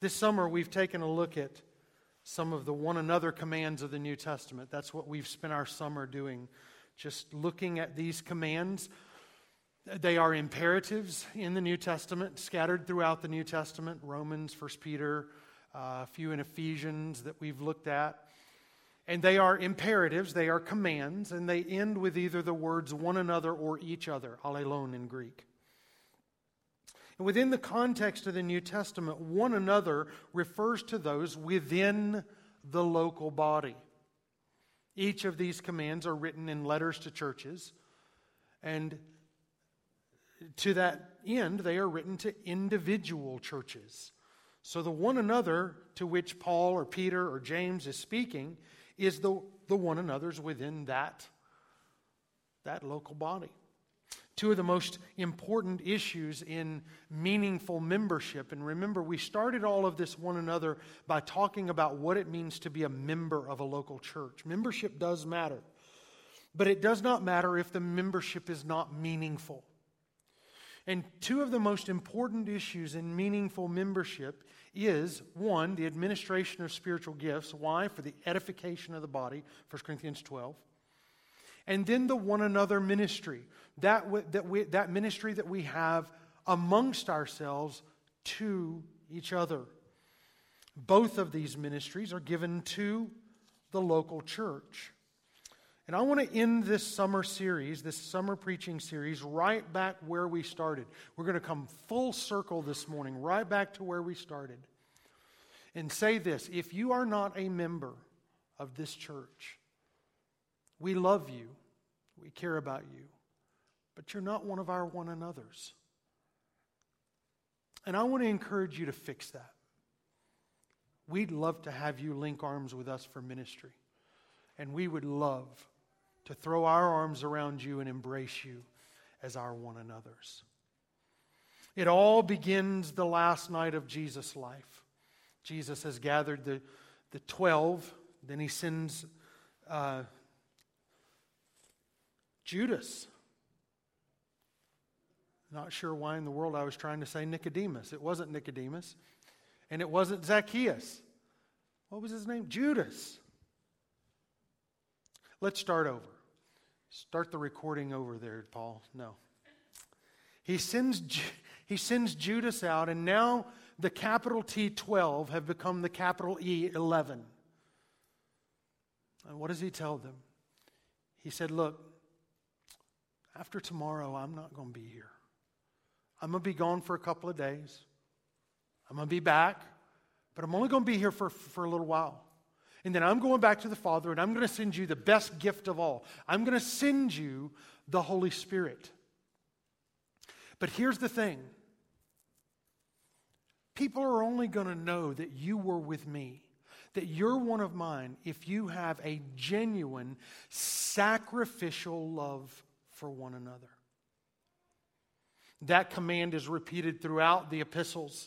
This summer, we've taken a look at some of the one another commands of the New Testament. That's what we've spent our summer doing, just looking at these commands. They are imperatives in the New Testament, scattered throughout the New Testament, Romans, 1 Peter, a few in Ephesians that we've looked at. And they are imperatives, they are commands, and they end with either the words one another or each other, allelon in Greek. And within the context of the New Testament, one another refers to those within the local body. Each of these commands are written in letters to churches, and to that end, they are written to individual churches. So the one another to which Paul or Peter or James is speaking is the one another's within that local body. Two of the most important issues in meaningful membership. And remember, we started all of this one another by talking about what it means to be a member of a local church. Membership does matter. But it does not matter if the membership is not meaningful. And two of the most important issues in meaningful membership is, one, the administration of spiritual gifts. Why? For the edification of the body, 1 Corinthians 12. And then the one another ministry, that ministry that we have amongst ourselves to each other. Both of these ministries are given to the local church. And I want to end this summer series, this summer preaching series, right back where we started. We're going to come full circle this morning, right back to where we started. And say this: if you are not a member of this church, we love you, we care about you, but you're not one of our one another's. And I want to encourage you to fix that. We'd love to have you link arms with us for ministry. And we would love to throw our arms around you and embrace you as our one another's. It all begins the last night of Jesus' life. Jesus has gathered the 12, then he sends Judas. Not sure why in the world I was trying to say Nicodemus. It wasn't Nicodemus. And it wasn't Zacchaeus. What was his name? Judas. Let's start over. Start the recording over there, Paul. No. He sends Judas out, and now the capital T 12 have become the capital E 11. And what does he tell them? He said, look, after tomorrow, I'm not going to be here. I'm going to be gone for a couple of days. I'm going to be back, but I'm only going to be here for a little while. And then I'm going back to the Father, and I'm going to send you the best gift of all. I'm going to send you the Holy Spirit. But here's the thing. People are only going to know that you were with me, that you're one of mine, if you have a genuine, sacrificial love for one another. That command is repeated throughout the epistles.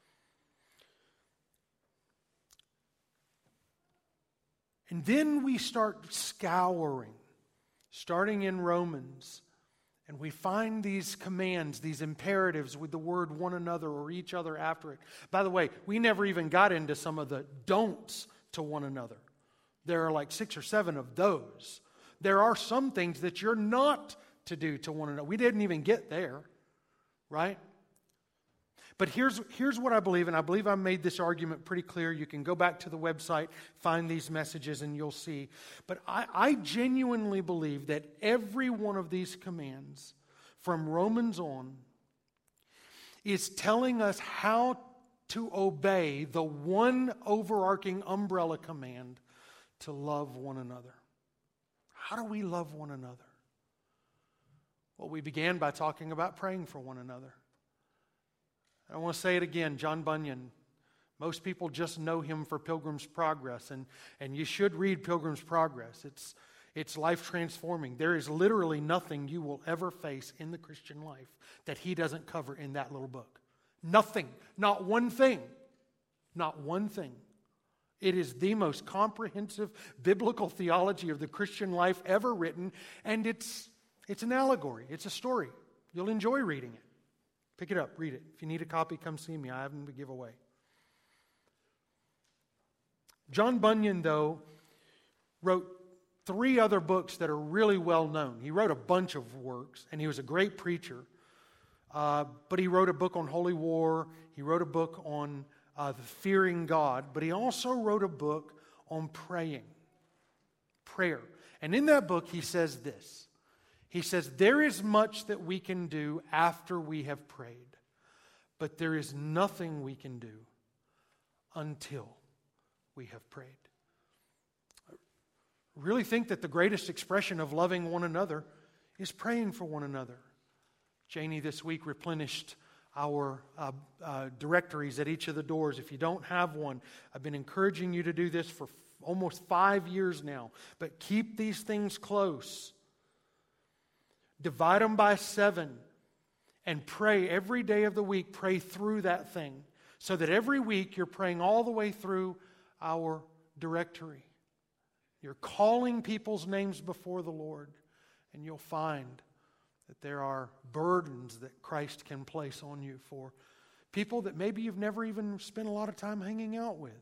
And then we start scouring, starting in Romans, and we find these commands, these imperatives with the word one another or each other after it. By the way, we never even got into some of the don'ts to one another. There are like 6 or 7 of those. There are some things that you're not to do to one another. We didn't even get there, right? But here's what I believe, and I believe I made this argument pretty clear. You can go back to the website, find these messages, and you'll see. But I genuinely believe that every one of these commands from Romans on is telling us how to obey the one overarching umbrella command to love one another. How do we love one another? Well, we began by talking about praying for one another. I want to say it again, John Bunyan. Most people just know him for Pilgrim's Progress, and you should read Pilgrim's Progress. It's life transforming. There is literally nothing you will ever face in the Christian life that he doesn't cover in that little book. Nothing. Not one thing. Not one thing. It is the most comprehensive biblical theology of the Christian life ever written, and it's an allegory. It's a story. You'll enjoy reading it. Pick it up, read it. If you need a copy, come see me. I have them to give away. John Bunyan, though, wrote 3 other books that are really well known. He wrote a bunch of works, and he was a great preacher. But he wrote a book on holy war. He wrote a book on the fearing God. But he also wrote a book on praying. Prayer. And in that book, he says this. He says, there is much that we can do after we have prayed, but there is nothing we can do until we have prayed. I really think that the greatest expression of loving one another is praying for one another. Janie this week replenished our directories at each of the doors. If you don't have one, I've been encouraging you to do this for almost 5 years now. But keep these things close. Divide them by 7 and pray every day of the week. Pray through that thing so that every week you're praying all the way through our directory. You're calling people's names before the Lord, and you'll find that there are burdens that Christ can place on you for people that maybe you've never even spent a lot of time hanging out with.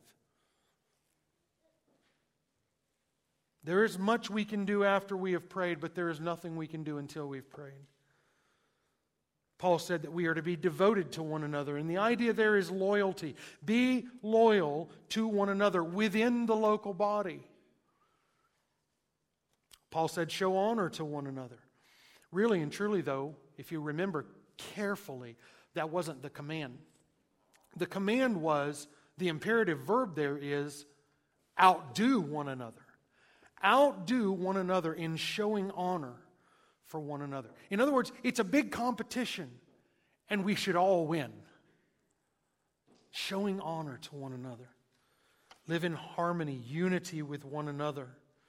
There is much we can do after we have prayed, but there is nothing we can do until we've prayed. Paul said that we are to be devoted to one another, and the idea there is loyalty. Be loyal to one another within the local body. Paul said, show honor to one another. Really and truly, though, if you remember carefully, that wasn't the command. The command was, the imperative verb there is, outdo one another. Outdo one another in showing honor for one another. In other words, it's a big competition, and we should all win. Showing honor to one another. Live in harmony, unity with one another.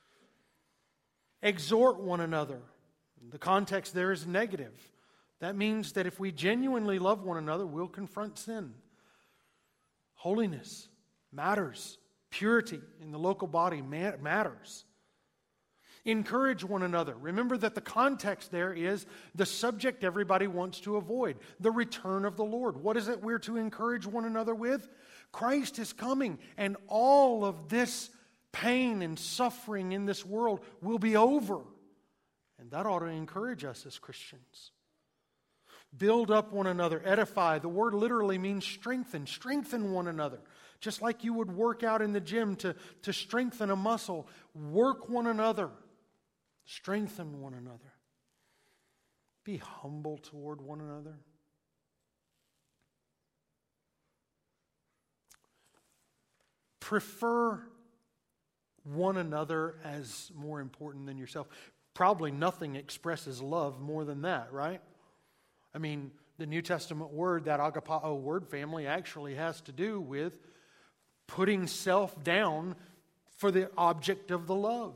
Exhort one another. The context there is negative. That means that if we genuinely love one another, we'll confront sin. Holiness matters. Purity in the local body matters. Encourage one another. Remember that the context there is the subject everybody wants to avoid, the return of the Lord. What is it we're to encourage one another with? Christ is coming, and all of this pain and suffering in this world will be over. And that ought to encourage us as Christians. Build up one another, edify. The word literally means strengthen. Strengthen one another. Just like you would work out in the gym to strengthen a muscle, work one another. Strengthen one another. Be humble toward one another. Prefer one another as more important than yourself. Probably nothing expresses love more than that, right? I mean, the New Testament word, that agapao word family, actually has to do with putting self down for the object of the love.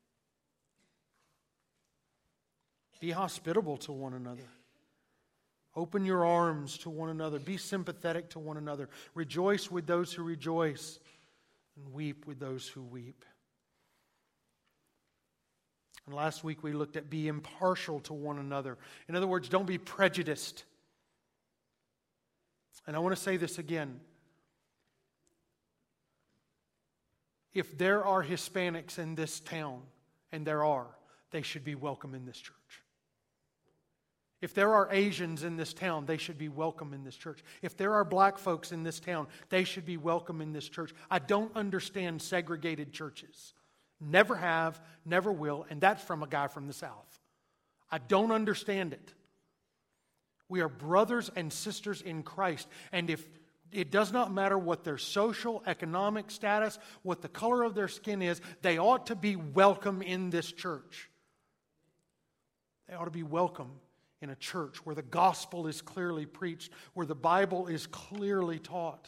Be hospitable to one another. Open your arms to one another. Be sympathetic to one another. Rejoice with those who rejoice, and weep with those who weep. And last week we looked at be impartial to one another. In other words, don't be prejudiced. And I want to say this again. If there are Hispanics in this town, and there are, they should be welcome in this church. If there are Asians in this town, they should be welcome in this church. If there are black folks in this town, they should be welcome in this church. I don't understand segregated churches. Never have, never will, and that's from a guy from the South. I don't understand it. We are brothers and sisters in Christ, and if it does not matter what their social, economic status, what the color of their skin is, they ought to be welcome in this church. They ought to be welcome in a church where the gospel is clearly preached, where the Bible is clearly taught.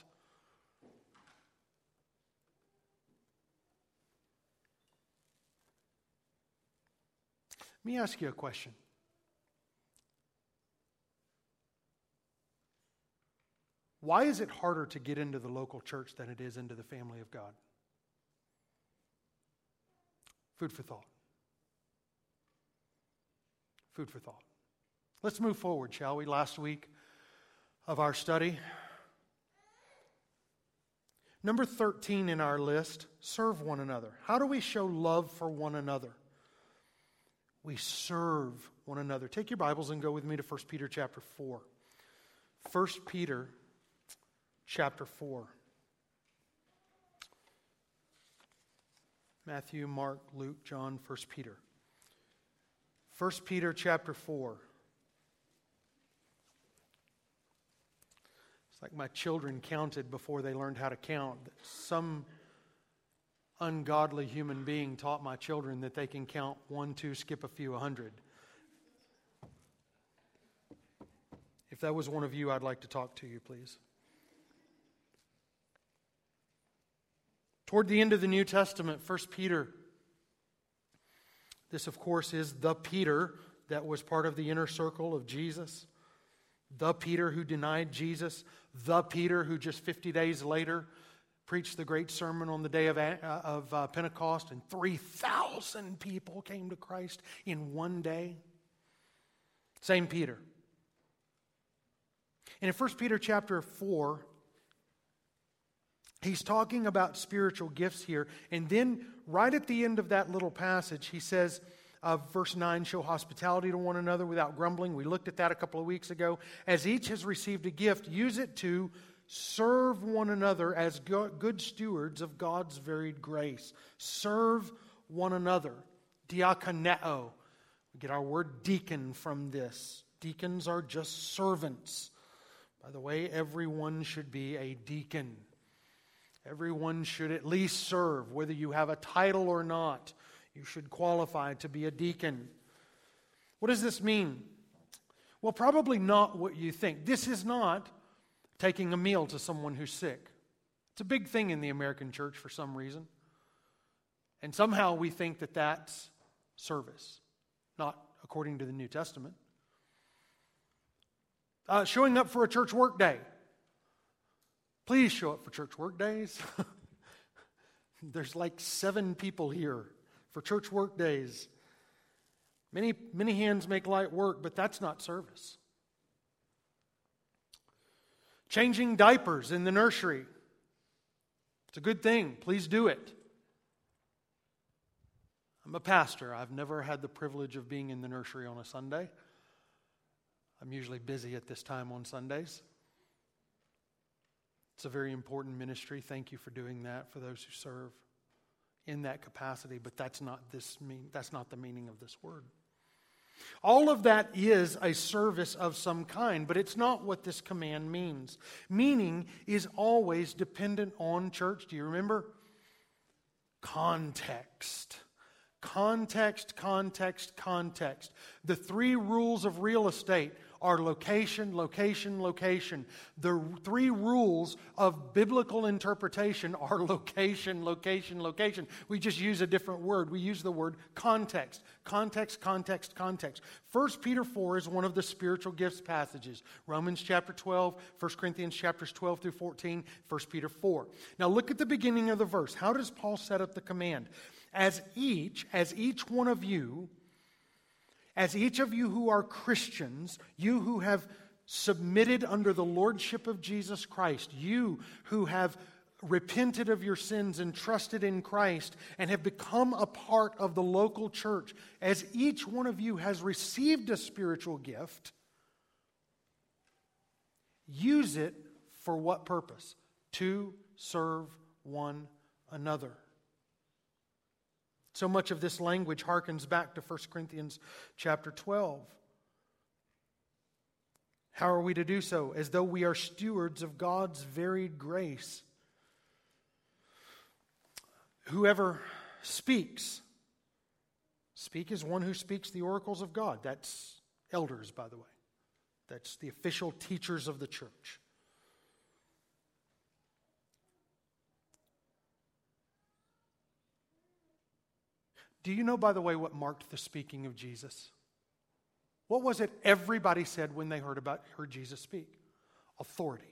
Let me ask you a question. Why is it harder to get into the local church than it is into the family of God? Food for thought. Food for thought. Let's move forward, shall we? Last week of our study. Number 13 in our list, serve one another. How do we show love for one another? We serve one another. Take your Bibles and go with me to 1 Peter chapter 4. 1 Peter chapter 4. Matthew, Mark, Luke, John, 1 Peter. 1 Peter chapter 4. It's like my children counted before they learned how to count. Some ungodly human being taught my children that they can count 1, 2, skip a few, 100. If that was one of you, I'd like to talk to you, please. Toward the end of the New Testament, 1 Peter. This, of course, is the Peter that was part of the inner circle of Jesus. The Peter who denied Jesus. The Peter who just 50 days later preached the great sermon on the day of Pentecost, and 3,000 people came to Christ in one day. Same Peter. And in 1 Peter chapter 4, he's talking about spiritual gifts here. And then right at the end of that little passage, he says, verse 9, show hospitality to one another without grumbling. We looked at that a couple of weeks ago. As each has received a gift, use it to serve one another as good stewards of God's varied grace. Serve one another. Diakoneo. We get our word deacon from this. Deacons are just servants. By the way, everyone should be a deacon. Everyone should at least serve, whether you have a title or not. You should qualify to be a deacon. What does this mean? Well, probably not what you think. This is not taking a meal to someone who's sick. It's a big thing in the American church for some reason. And somehow we think that that's service, not according to the New Testament. Showing up for a church work day. Please show up for church work days. There's like 7 people here for church work days. Many hands make light work, but that's not service. Changing diapers in the nursery. It's a good thing. Please do it. I'm a pastor. I've never had the privilege of being in the nursery on a Sunday. I'm usually busy at this time on Sundays. It's a very important ministry. Thank you for doing that for those who serve in that capacity, but that's not the meaning of this word. All of that is a service of some kind, but it's not what this command means. Meaning is always dependent on, church, do you remember? Context. Context, context, context. The 3 rules of real estate are location, location, location. The 3 rules of biblical interpretation are location, location, location. We just use a different word. We use the word context. Context, context, context. 1 Peter 4 is one of the spiritual gifts passages. Romans chapter 12, 1 Corinthians chapters 12 through 14, 1 Peter 4. Now look at the beginning of the verse. How does Paul set up the command? As each one of you, as each of you who are Christians, you who have submitted under the lordship of Jesus Christ, you who have repented of your sins and trusted in Christ and have become a part of the local church, as each one of you has received a spiritual gift, use it for what purpose? To serve one another. So much of this language harkens back to 1 Corinthians chapter 12. How are we to do so? As though we are stewards of God's varied grace. Whoever speaks. Speak is one who speaks the oracles of God. That's elders, by the way. That's the official teachers of the church. Do you know, by the way, what marked the speaking of Jesus? What was it everybody said when they heard Jesus speak? Authority.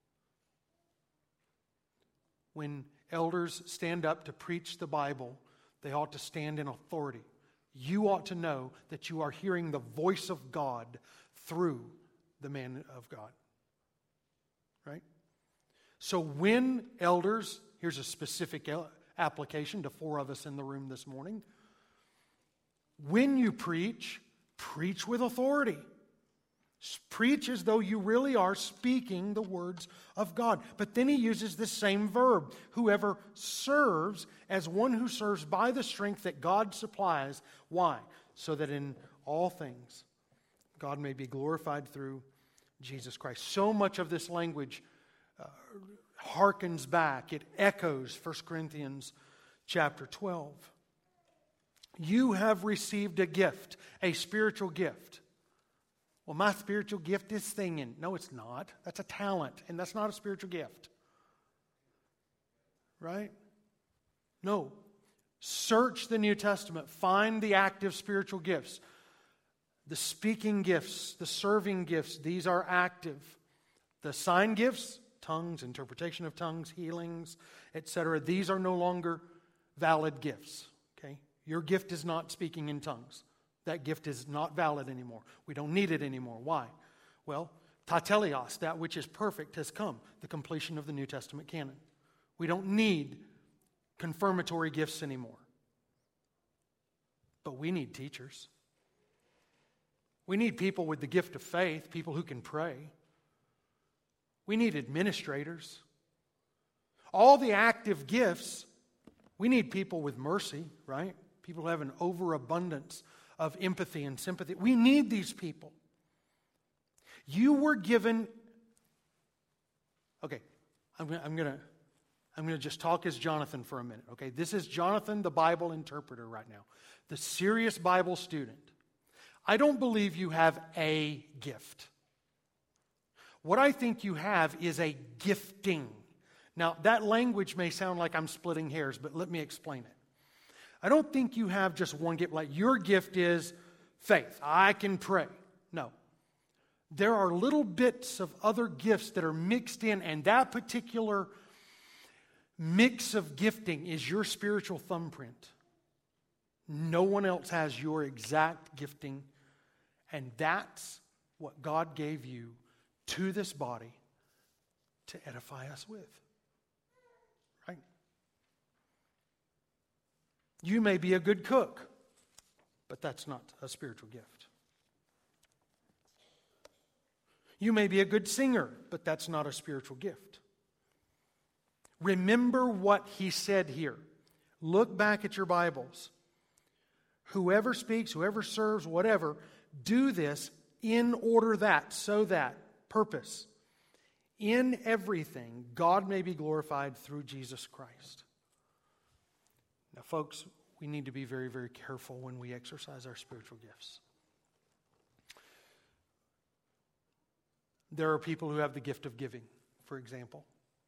When elders stand up to preach the Bible, they ought to stand in authority. You ought to know that you are hearing the voice of God through the man of God. Right? So when elders Here's a specific application to 4 of us in the room this morning. When you preach, preach with authority. Preach as though you really are speaking the words of God. But then he uses the same verb. Whoever serves as one who serves by the strength that God supplies. Why? So that in all things God may be glorified through Jesus Christ. So much of this language harkens back. It echoes 1 Corinthians chapter 12. You have received a gift, a spiritual gift. Well, my spiritual gift is singing. No, it's not. That's a talent, and that's not a spiritual gift. Right? No. Search the New Testament. Find the active spiritual gifts. The speaking gifts, the serving gifts, these are active. The sign gifts, tongues, interpretation of tongues, healings, etc., these are no longer valid gifts. Okay? Your gift is not speaking in tongues. That gift is not valid anymore. We don't need it anymore. Why? Well, tatelios, that which is perfect, has come. The completion of the New Testament canon. We don't need confirmatory gifts anymore. But we need teachers. We need people with the gift of faith, people who can pray. We need administrators. All the active gifts, we need people with mercy, right? People who have an overabundance of empathy and sympathy. We need these people. You were given... Okay, I'm going to just talk as Jonathan for a minute. Okay, this is Jonathan, the Bible interpreter right now. The serious Bible student. I don't believe you have a gift. What I think you have is a gifting. Now, that language may sound like I'm splitting hairs, but let me explain it. I don't think you have just one gift, like your gift is faith. I can pray. No. There are little bits of other gifts that are mixed in, and that particular mix of gifting is your spiritual thumbprint. No one else has your exact gifting, and that's what God gave you to this body to edify us with. Right? You may be a good cook, but that's not a spiritual gift. You may be a good singer, but that's not a spiritual gift. Remember what he said here. Look back at your Bibles. Whoever speaks, whoever serves, whatever, do this in order that, so that, purpose. In everything, God may be glorified through Jesus Christ. Now, folks, we need to be very, very careful when we exercise our spiritual gifts. There are people who have the gift of giving, for example.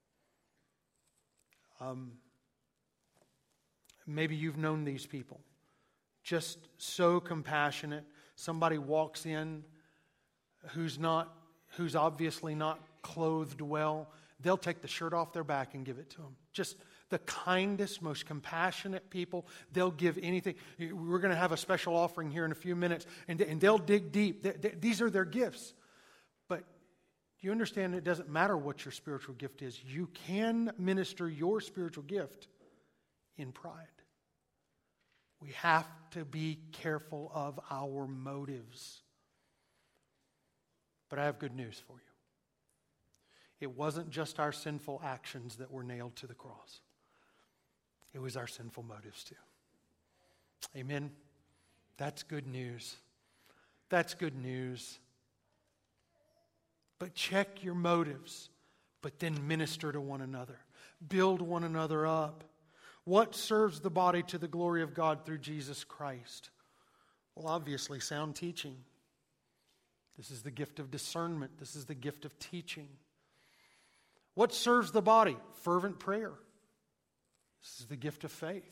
Maybe you've known these people. Just so compassionate. Somebody walks in who's obviously not clothed well. They'll take the shirt off their back and give it to them. Just the kindest, most compassionate people. They'll give anything. We're going to have a special offering here in a few minutes, and they'll dig deep. These are their gifts. But do you understand it doesn't matter what your spiritual gift is? You can minister your spiritual gift in pride. We have to be careful of our motives. But I have good news for you. It wasn't just our sinful actions that were nailed to the cross. It was our sinful motives too. Amen? That's good news. That's good news. But check your motives, but then minister to one another. Build one another up. What serves the body to the glory of God through Jesus Christ? Well, obviously, sound teaching. This is the gift of discernment. This is the gift of teaching. What serves the body? Fervent prayer. This is the gift of faith.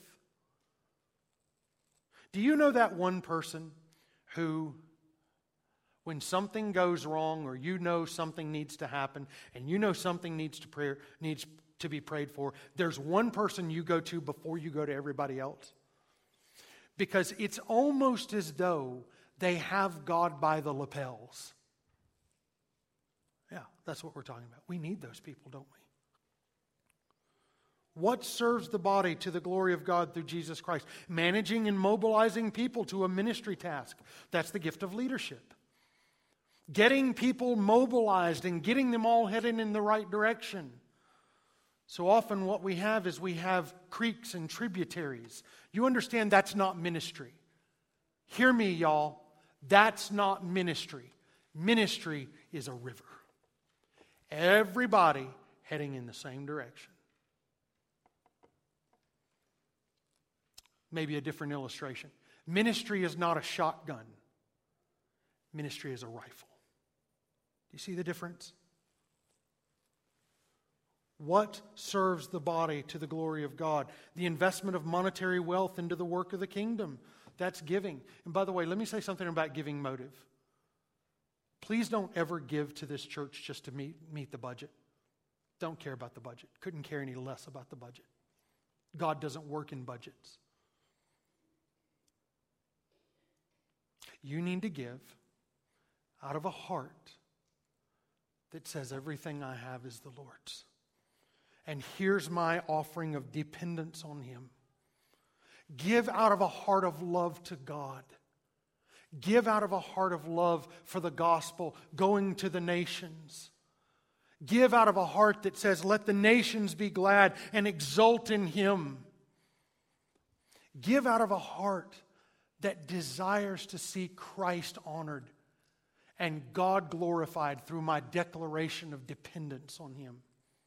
Do you know that one person who, when something goes wrong, or you know something needs to happen, and you know something needs to be prayed for, there's one person you go to before you go to everybody else? Because it's almost as though they have God by the lapels. Yeah, that's what we're talking about. We need those people, don't we? What serves the body to the glory of God through Jesus Christ? Managing and mobilizing people to a ministry task. That's the gift of leadership. Getting people mobilized and getting them all heading in the right direction. So often what we have is we have creeks and tributaries. You understand that's not ministry. Hear me, y'all. That's not ministry. Ministry is a river. Everybody heading in the same direction. Maybe a different illustration. Ministry is not a shotgun. Ministry is a rifle. Do you see the difference? What serves the body to the glory of God? The investment of monetary wealth into the work of the kingdom. That's giving. And by the way, let me say something about giving motive. Please don't ever give to this church just to meet the budget. Don't care about the budget. Couldn't care any less about the budget. God doesn't work in budgets. You need to give out of a heart that says everything I have is the Lord's. And here's my offering of dependence on Him. Give out of a heart of love to God. Give out of a heart of love for the gospel, going to the nations. Give out of a heart that says, let the nations be glad and exult in Him. Give out of a heart that desires to see Christ honored and God glorified through my declaration of dependence on Him.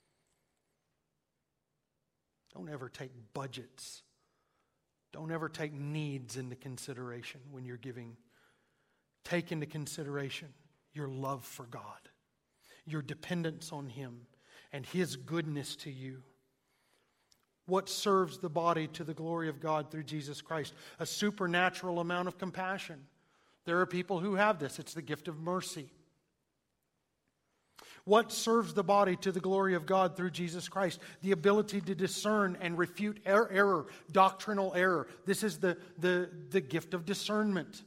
Don't ever take budgets. Don't ever take needs into consideration when you're giving. Take into consideration your love for God, your dependence on Him, and His goodness to you. What serves the body to the glory of God through Jesus Christ? A supernatural amount of compassion. There are people who have this. It's the gift of mercy. What serves the body to the glory of God through Jesus Christ? The ability to discern and refute error, doctrinal error. This is the gift of discernment.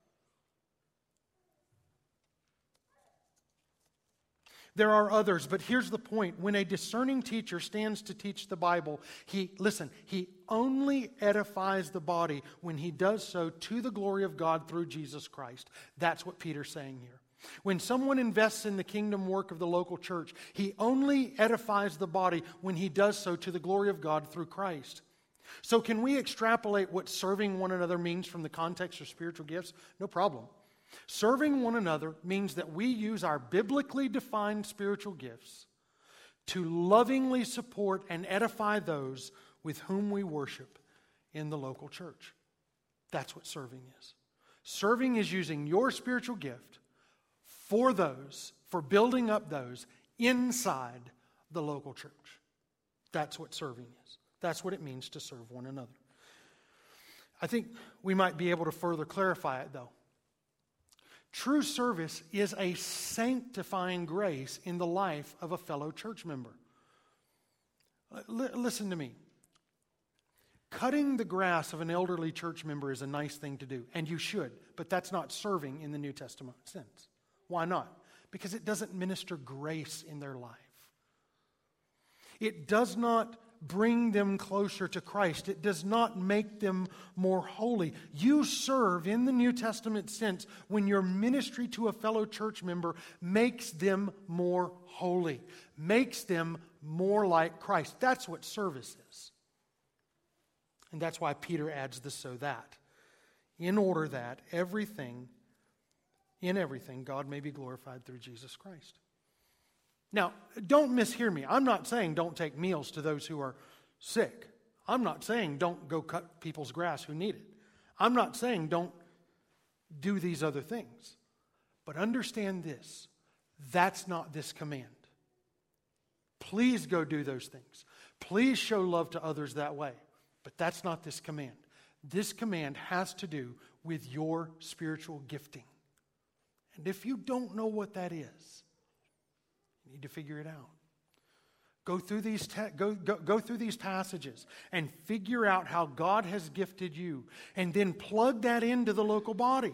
There are others, but here's the point. When a discerning teacher stands to teach the Bible, he only edifies the body when he does so to the glory of God through Jesus Christ. That's what Peter's saying here. When someone invests in the kingdom work of the local church, he only edifies the body when he does so to the glory of God through Christ. So can we extrapolate what serving one another means from the context of spiritual gifts? No problem. Serving one another means that we use our biblically defined spiritual gifts to lovingly support and edify those with whom we worship in the local church. That's what serving is. Serving is using your spiritual gift for building up those inside the local church. That's what serving is. That's what it means to serve one another. I think we might be able to further clarify it, though. True service is a sanctifying grace in the life of a fellow church member. Listen to me. Cutting the grass of an elderly church member is a nice thing to do, and you should, but that's not serving in the New Testament sense. Why not? Because it doesn't minister grace in their life. It does not bring them closer to Christ. It does not make them more holy. You serve in the New Testament sense when your ministry to a fellow church member makes them more holy, makes them more like Christ. That's what service is. And that's why Peter adds the so that. In order that in everything, God may be glorified through Jesus Christ. Now, don't mishear me. I'm not saying don't take meals to those who are sick. I'm not saying don't go cut people's grass who need it. I'm not saying don't do these other things. But understand this. That's not this command. Please go do those things. Please show love to others that way. But that's not this command. This command has to do with your spiritual gifting. And if you don't know what that is, you need to figure it out. Go through these passages and figure out how God has gifted you, and then plug that into the local body.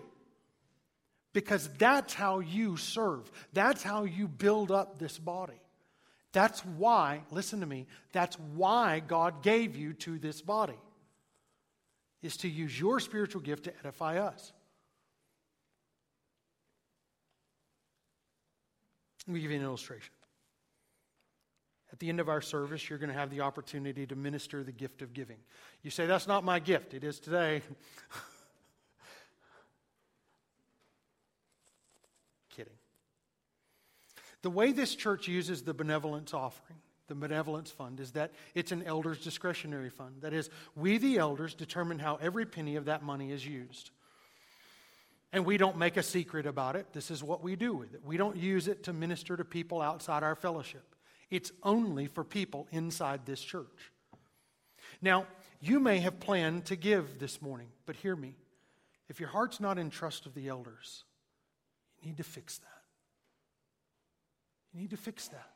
Because that's how you serve. That's how you build up this body. That's why, listen to me, that's why God gave you to this body, is to use your spiritual gift to edify us. Let me give you an illustration. At the end of our service, you're going to have the opportunity to minister the gift of giving. You say, that's not my gift. It is today. Kidding. The way this church uses the benevolence offering, the benevolence fund, is that it's an elder's discretionary fund. That is, we the elders determine how every penny of that money is used. And we don't make a secret about it. This is what we do with it. We don't use it to minister to people outside our fellowship. It's only for people inside this church. Now, you may have planned to give this morning, but hear me. If your heart's not in trust of the elders, you need to fix that. You need to fix that.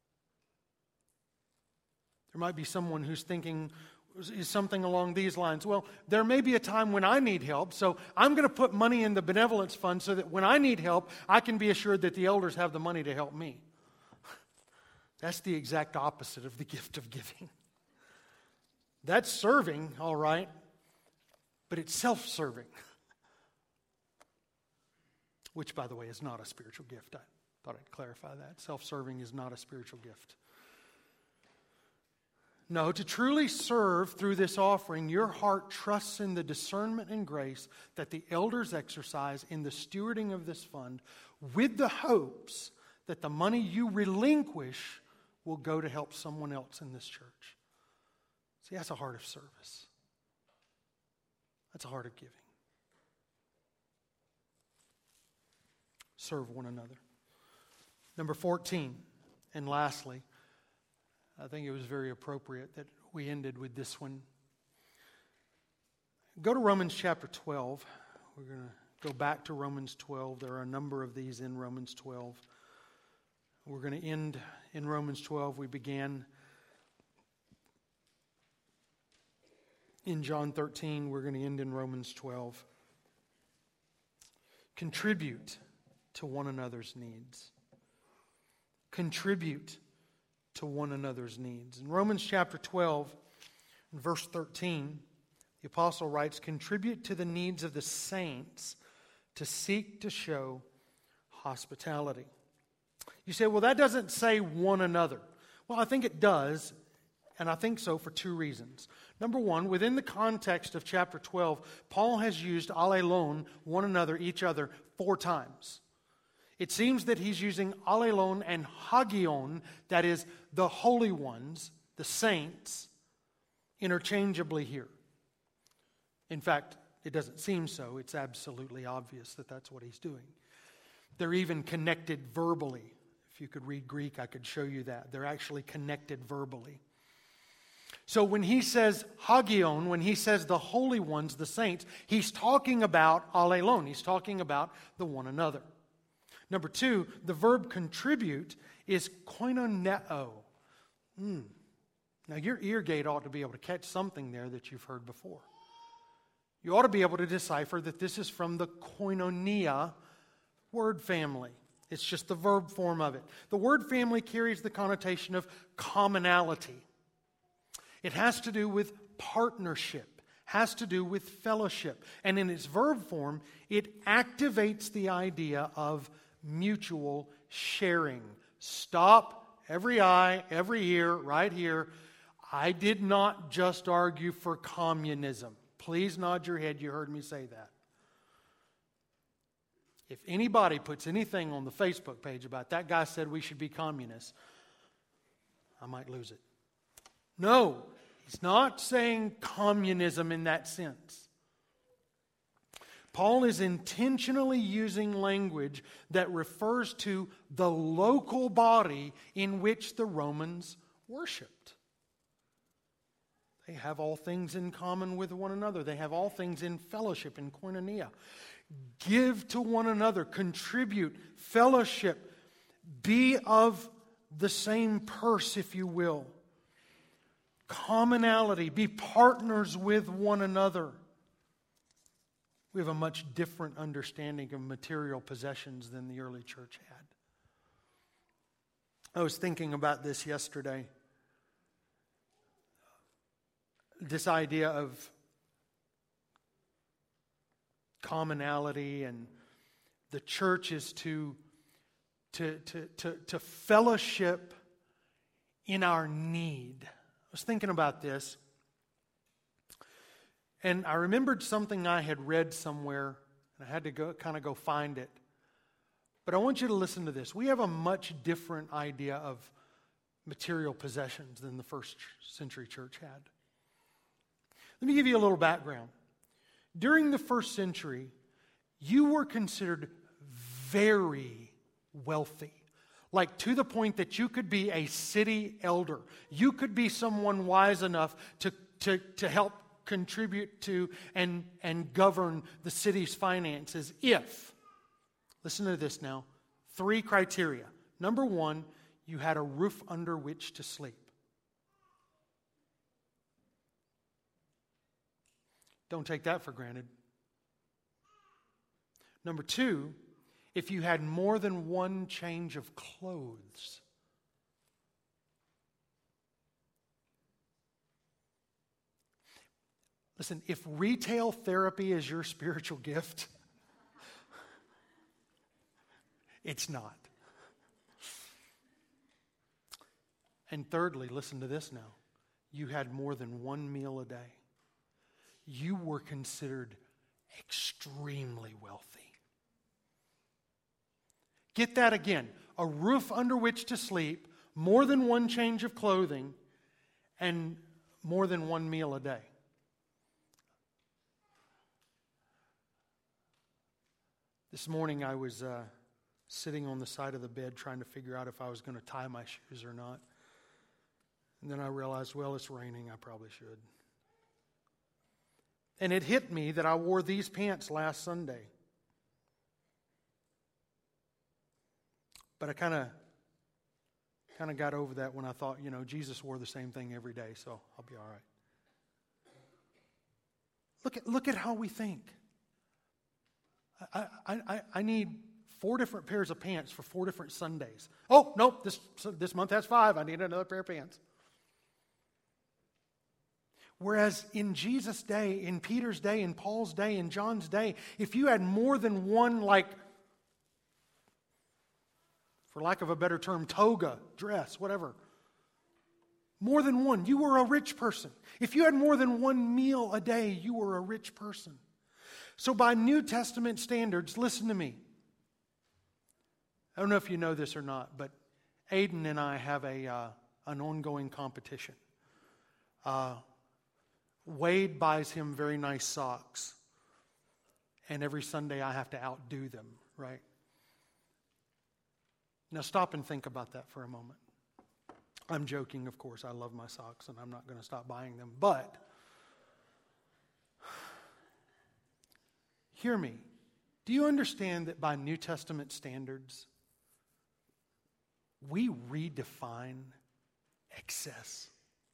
There might be someone who's thinking something along these lines. Well, there may be a time when I need help, so I'm going to put money in the benevolence fund so that when I need help, I can be assured that the elders have the money to help me. That's the exact opposite of the gift of giving. That's serving, all right, but it's self-serving. Which, by the way, is not a spiritual gift. I thought I'd clarify that. Self-serving is not a spiritual gift. No, to truly serve through this offering, your heart trusts in the discernment and grace that the elders exercise in the stewarding of this fund, with the hopes that the money you relinquish will go to help someone else in this church. See, that's a heart of service. That's a heart of giving. Serve one another. Number 14, and lastly, I think it was very appropriate that we ended with this one. Go to Romans chapter 12. We're going to go back to Romans 12. There are a number of these in Romans 12. We're going to end in Romans 12. We began in John 13. We're going to end in Romans 12. Contribute to one another's needs. Contribute to one another's needs. In Romans chapter 12, in verse 13, the apostle writes, contribute to the needs of the saints to seek to show hospitality. You say, well, that doesn't say one another. Well, I think it does, and I think so for two reasons. Number one, within the context of chapter 12, Paul has used allelon, one another, each other, 4 times. It seems that he's using allelon and hagion, that is, the holy ones, the saints, interchangeably here. In fact, it doesn't seem so. It's absolutely obvious that that's what he's doing. They're even connected verbally. If you could read Greek, I could show you that. They're actually connected verbally. So when he says hagion, when he says the holy ones, the saints, he's talking about allelon. He's talking about the one another. Number 2, the verb contribute is koinoneo. Now your ear gate ought to be able to catch something there that you've heard before. You ought to be able to decipher that this is from the koinonia word family. It's just the verb form of it. The word family carries the connotation of commonality. It has to do with partnership, has to do with fellowship. And in its verb form, it activates the idea of mutual sharing. Stop, every eye, every ear, right here. I did not just argue for communism. Please nod your head, you heard me say that. If anybody puts anything on the Facebook page about that guy said we should be communists, I might lose it. No, he's not saying communism in that sense. Paul is intentionally using language that refers to the local body in which the Romans worshiped. They have all things in common with one another. They have all things in fellowship, in koinonia. Give to one another, contribute, fellowship, be of the same purse, if you will. Commonality, be partners with one another. We have a much different understanding of material possessions than the early church had. I was thinking about this yesterday. This idea of commonality, and the church is to fellowship in our need. I was thinking about this, and I remembered something I had read somewhere, and I had to go find it. But I want you to listen to this. We have a much different idea of material possessions than the first century church had. Let me give you a little background. During the first century, you were considered very wealthy. Like to the point that you could be a city elder. You could be someone wise enough to help contribute to and govern the city's finances if, listen to this now, 3 criteria. Number 1, you had a roof under which to sleep. Don't take that for granted. Number 2, if you had more than one change of clothes. Listen, if retail therapy is your spiritual gift, it's not. And thirdly, listen to this now. You had more than one meal a day. You were considered extremely wealthy. Get that again. A roof under which to sleep, more than one change of clothing, and more than one meal a day. This morning I was sitting on the side of the bed trying to figure out if I was going to tie my shoes or not. And then I realized, well, it's raining. I probably should. And it hit me that I wore these pants last Sunday. But I kind of got over that when I thought, Jesus wore the same thing every day, so I'll be all right. Look at how we think. I need 4 different pairs of pants for 4 different Sundays. Oh, nope, this month has 5. I need another pair of pants. Whereas in Jesus' day, in Peter's day, in Paul's day, in John's day, if you had more than one, for lack of a better term, toga, dress, whatever, more than one, you were a rich person. If you had more than one meal a day, you were a rich person. So by New Testament standards, listen to me. I don't know if you know this or not, but Aiden and I have an ongoing competition. Wade buys him very nice socks, and every Sunday I have to outdo them, right? Now stop and think about that for a moment. I'm joking, of course. I love my socks, and I'm not going to stop buying them. But hear me. Do you understand that by New Testament standards, we redefine excess?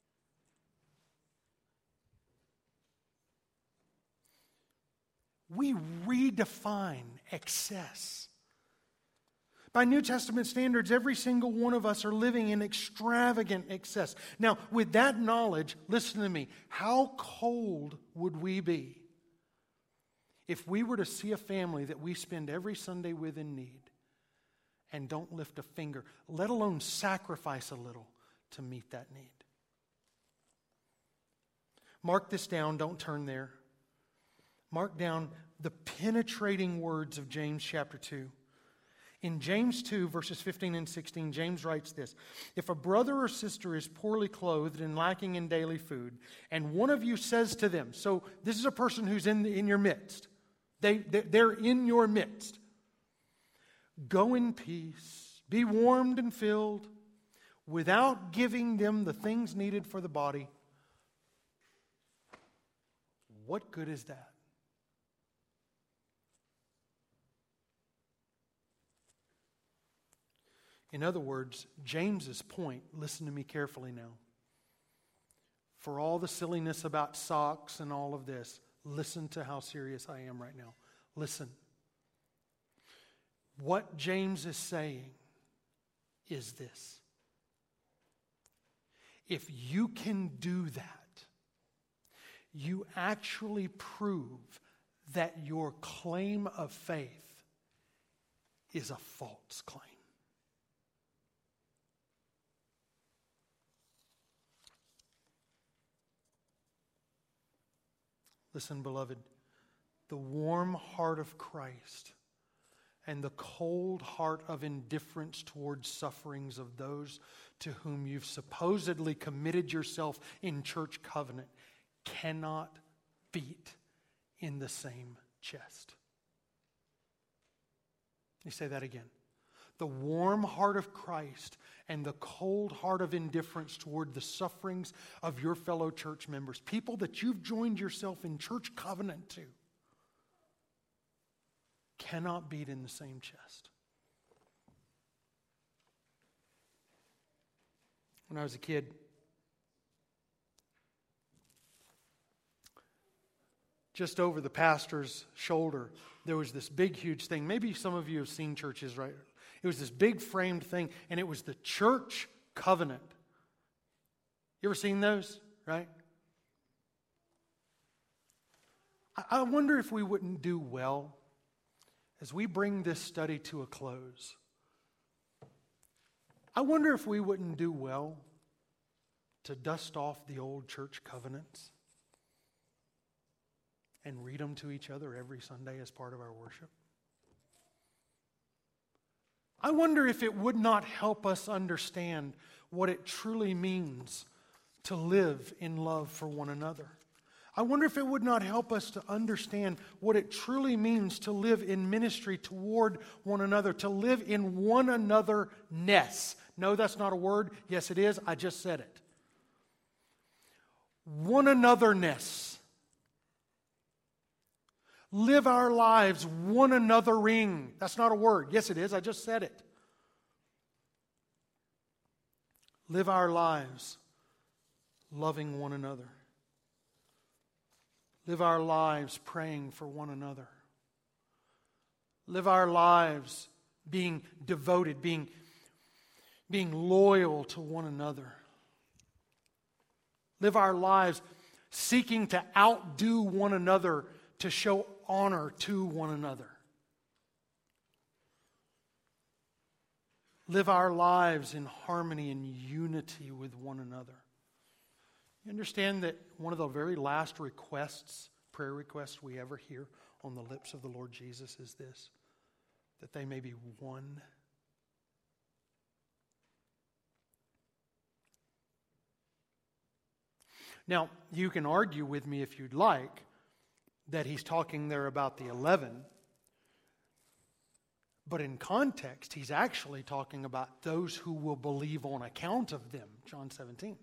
We redefine excess. By New Testament standards, every single one of us are living in extravagant excess. Now, with that knowledge, listen to me. How cold would we be if we were to see a family that we spend every Sunday with in need and don't lift a finger, let alone sacrifice a little to meet that need? Mark this down. Don't turn there. Mark down the penetrating words of James chapter 2. In James 2, verses 15 and 16, James writes this: If a brother or sister is poorly clothed and lacking in daily food, and one of you says to them, so this is a person who's in your midst. They're in your midst. Go in peace, be warmed and filled, without giving them the things needed for the body. What good is that? In other words, James's point, listen to me carefully now. For all the silliness about socks and all of this, listen to how serious I am right now. Listen. What James is saying is this: If you can do that, you actually prove that your claim of faith is a false claim. Listen, beloved, the warm heart of Christ and the cold heart of indifference towards sufferings of those to whom you've supposedly committed yourself in church covenant cannot beat in the same chest. Let me say that again. The warm heart of Christ and the cold heart of indifference toward the sufferings of your fellow church members, people that you've joined yourself in church covenant to, cannot beat in the same chest. When I was a kid, just over the pastor's shoulder, there was this big, huge thing. Maybe some of you have seen churches, right? It was this big framed thing, and it was the church covenant. You ever seen those, right? I wonder if we wouldn't do well as we bring this study to a close. I wonder if we wouldn't do well to dust off the old church covenants and read them to each other every Sunday as part of our worship. I wonder if it would not help us understand what it truly means to live in love for one another. I wonder if it would not help us to understand what it truly means to live in ministry toward one another, to live in one another-ness. No, that's not a word. Yes, it is. I just said it. One another-ness. Live our lives one another-ing. That's not a word. Yes, it is. I just said it. Live our lives loving one another. Live our lives praying for one another. Live our lives being devoted, being loyal to one another. Live our lives seeking to outdo one another to show honor to one another. Live our lives in harmony and unity with one another. You understand that one of the very last prayer requests we ever hear on the lips of the Lord Jesus is this: that they may be one. Now, you can argue with me if you'd like that he's talking there about the 11. But in context, he's actually talking about those who will believe on account of them. John 17.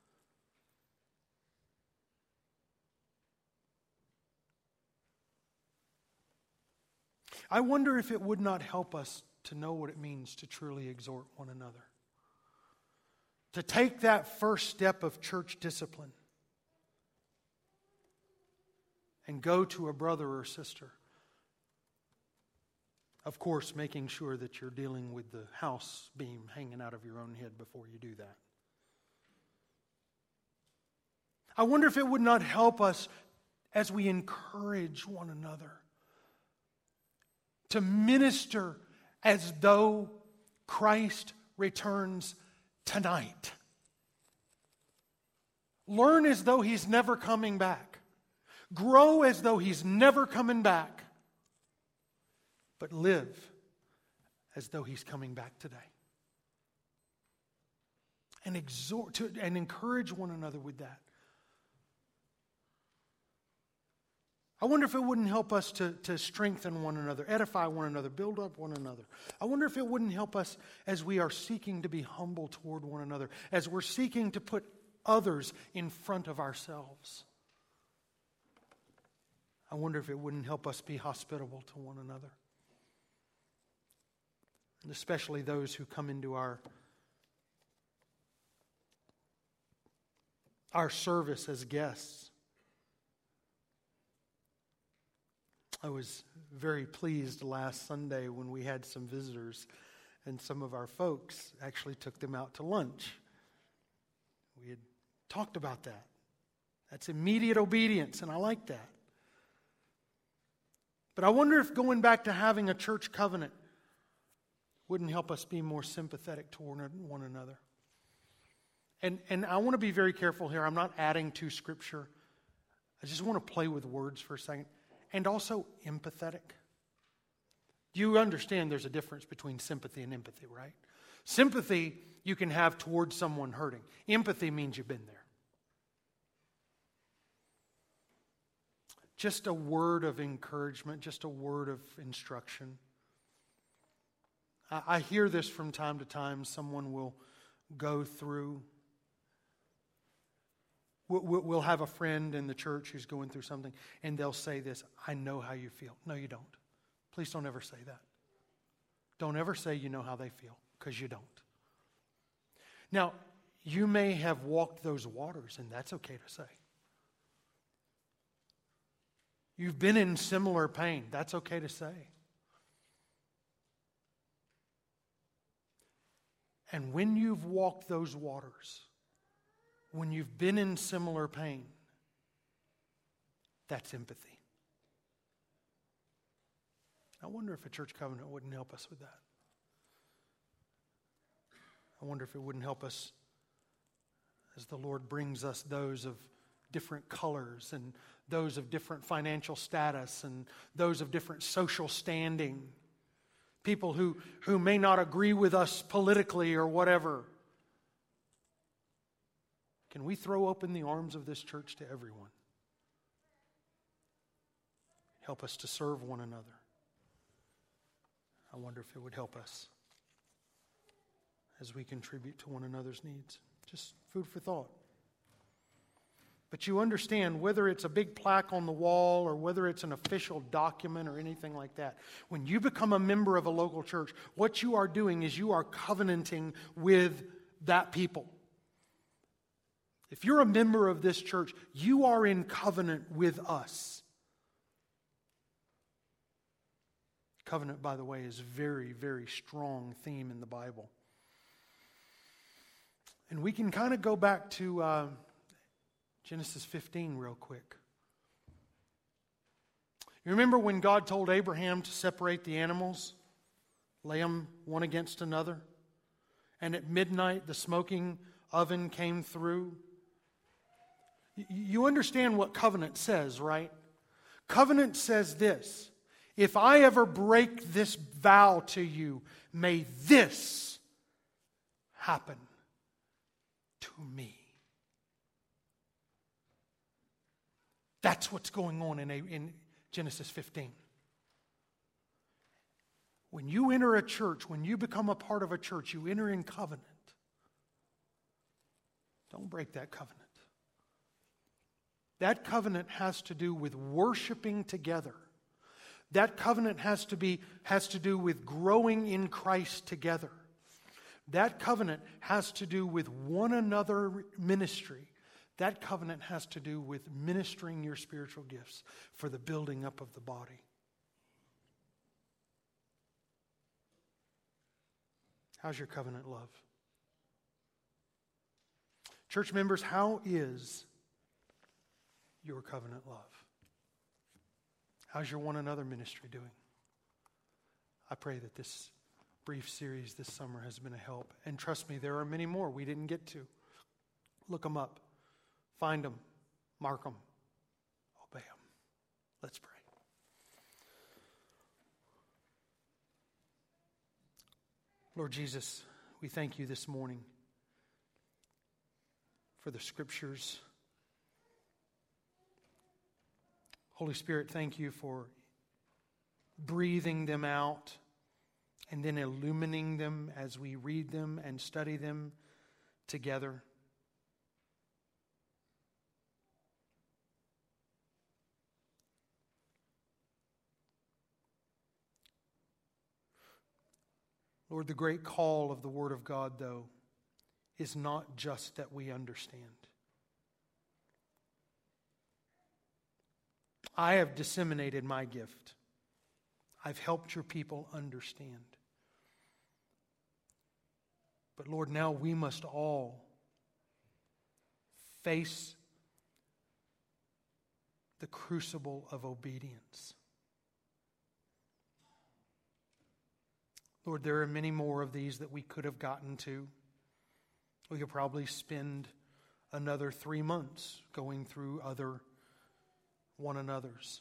I wonder if it would not help us to know what it means to truly exhort one another. To take that first step of church discipline and go to a brother or sister. Of course, making sure that you're dealing with the house beam hanging out of your own head before you do that. I wonder if it would not help us as we encourage one another to minister as though Christ returns tonight. Learn as though He's never coming back. Grow as though He's never coming back. But live as though He's coming back today. And exhort to and encourage one another with that. I wonder if it wouldn't help us to strengthen one another, edify one another, build up one another. I wonder if it wouldn't help us as we are seeking to be humble toward one another, as we're seeking to put others in front of ourselves. I wonder if it wouldn't help us be hospitable to one another. And especially those who come into our service as guests. I was very pleased last Sunday when we had some visitors, and some of our folks actually took them out to lunch. We had Talked about that. That's immediate obedience, and I like that. But I wonder if going back to having a church covenant wouldn't help us be more sympathetic toward one another. And I want to be very careful here. I'm not adding to Scripture. I just want to play with words for a second. And also empathetic. You understand there's a difference between sympathy and empathy, right? Sympathy you can have towards someone hurting. Empathy means you've been there. Just a word of encouragement, just a word of instruction. I hear this from time to time. Someone will go through. We'll have a friend in the church who's going through something, and they'll say this, I know how you feel. No, you don't. Please don't ever say that. Don't ever say you know how they feel, because you don't. Now, you may have walked those waters, and that's okay to say. You've been in similar pain. That's okay to say. And when you've walked those waters, when you've been in similar pain, that's empathy. I wonder if a church covenant wouldn't help us with that. I wonder if it wouldn't help us as the Lord brings us those of different colors and those of different financial status and those of different social standing. People who may not agree with us politically or whatever. Can we throw open the arms of this church to everyone? Help us to serve one another. I wonder if it would help us as we contribute to one another's needs. Just food for thought. But you understand, whether it's a big plaque on the wall or whether it's an official document or anything like that, when you become a member of a local church, what you are doing is you are covenanting with that people. If you're a member of this church, you are in covenant with us. Covenant, by the way, is a very, very strong theme in the Bible. And we can kind of go back to Genesis 15 real quick. You remember when God told Abraham to separate the animals, lay them one against another? And at midnight the smoking oven came through. You understand what covenant says, right? Covenant says this: if I ever break this vow to you, may this happen to me. That's what's going on in Genesis 15. When you enter a church, when you become a part of a church, you enter in covenant. Don't break that covenant. That covenant has to do with worshiping together. That covenant has to do with growing in Christ together. That covenant has to do with one another ministry. That covenant has to do with ministering your spiritual gifts for the building up of the body. How's your covenant love? Church members, how is your covenant love? How's your one another ministry doing? I pray that this brief series this summer has been a help. And trust me, there are many more we didn't get to. Look them up. Find them. Mark them. Obey them. Let's pray. Lord Jesus, we thank you this morning for the Scriptures. Holy Spirit, thank you for breathing them out and then illumining them as we read them and study them together. Lord, the great call of the Word of God, though, is not just that we understand. I have disseminated my gift. I've helped your people understand. But Lord, now we must all face the crucible of obedience. Lord, there are many more of these that we could have gotten to. We could probably spend another 3 months going through other one another's.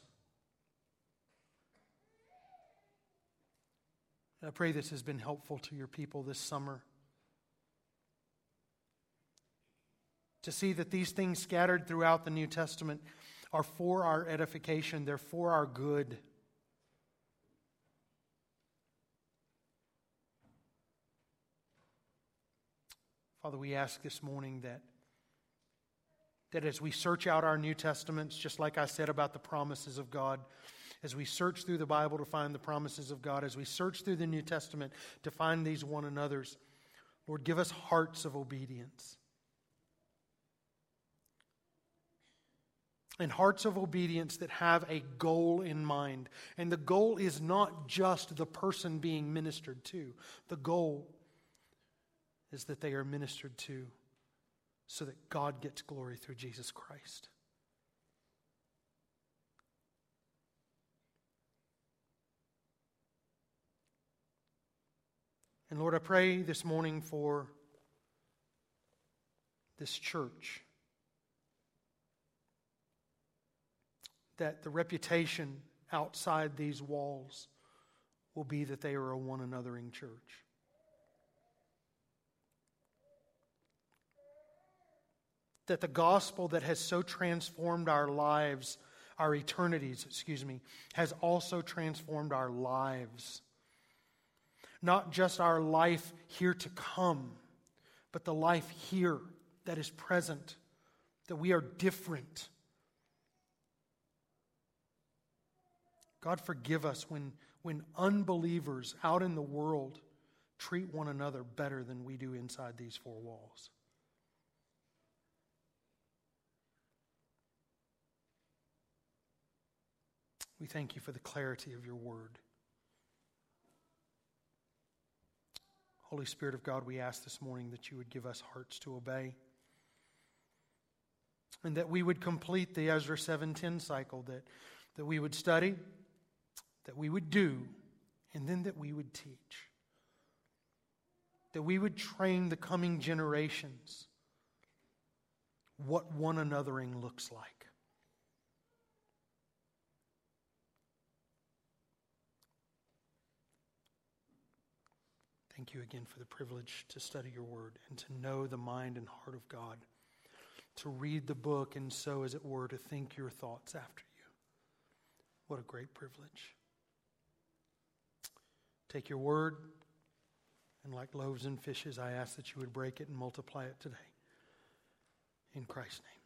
I pray this has been helpful to your people this summer. To see that these things scattered throughout the New Testament are for our edification, they're for our good. Father, we ask this morning that as we search out our New Testaments, just like I said about the promises of God, as we search through the Bible to find the promises of God, as we search through the New Testament to find these one another's, Lord, give us hearts of obedience. And hearts of obedience that have a goal in mind. And the goal is not just the person being ministered to. The goal is that they are ministered to so that God gets glory through Jesus Christ. And Lord, I pray this morning for this church, that the reputation outside these walls will be that they are a one anothering church. That the gospel that has so transformed our lives, our eternities, has also transformed our lives. Not just our life here to come, but the life here that is present, that we are different. God, forgive us when unbelievers out in the world treat one another better than we do inside these four walls. We thank you for the clarity of your word. Holy Spirit of God, we ask this morning that you would give us hearts to obey, and that we would complete the Ezra 7:10 cycle, that we would study, that we would do, and then that we would teach. That we would train the coming generations what one anothering looks like. Thank you again for the privilege to study your word and to know the mind and heart of God, to read the book and so, as it were, to think your thoughts after you. What a great privilege. Take your word, and like loaves and fishes, I ask that you would break it and multiply it today. In Christ's name.